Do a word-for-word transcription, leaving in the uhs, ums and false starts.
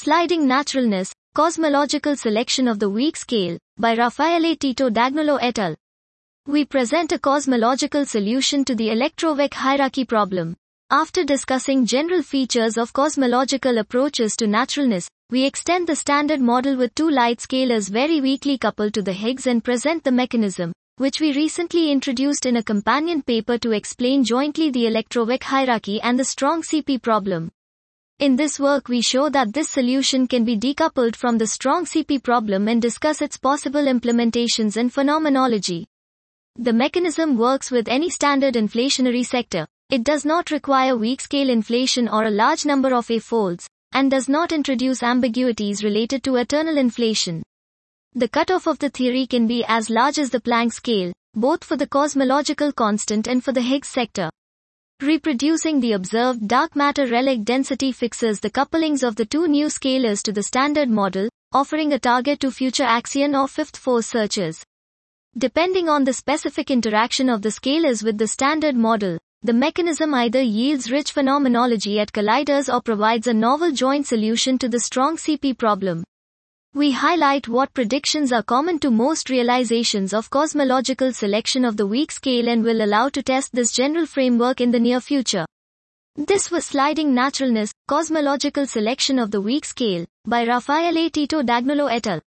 Sliding Naturalness, Cosmological Selection of the Weak Scale, by Raffaele Tito Dagnolo et al. We present a cosmological solution to the electroweak hierarchy problem. After discussing general features of cosmological approaches to naturalness, we extend the standard model with two light scalars very weakly coupled to the Higgs and present the mechanism, which we recently introduced in a companion paper to explain jointly the electroweak hierarchy and the strong C P problem. In this work we show that this solution can be decoupled from the strong C P problem and discuss its possible implementations in phenomenology. The mechanism works with any standard inflationary sector. It does not require weak-scale inflation or a large number of A-folds, and does not introduce ambiguities related to eternal inflation. The cutoff of the theory can be as large as the Planck scale, both for the cosmological constant and for the Higgs sector. Reproducing the observed dark matter relic density fixes the couplings of the two new scalars to the standard model, offering a target to future axion or fifth force searches. Depending on the specific interaction of the scalars with the standard model, the mechanism either yields rich phenomenology at colliders or provides a novel joint solution to the strong C P problem. We highlight what predictions are common to most realizations of cosmological selection of the weak scale and will allow to test this general framework in the near future. This was Sliding Naturalness, Cosmological Selection of the Weak Scale, by Raffaele Tito Dagnolo et al.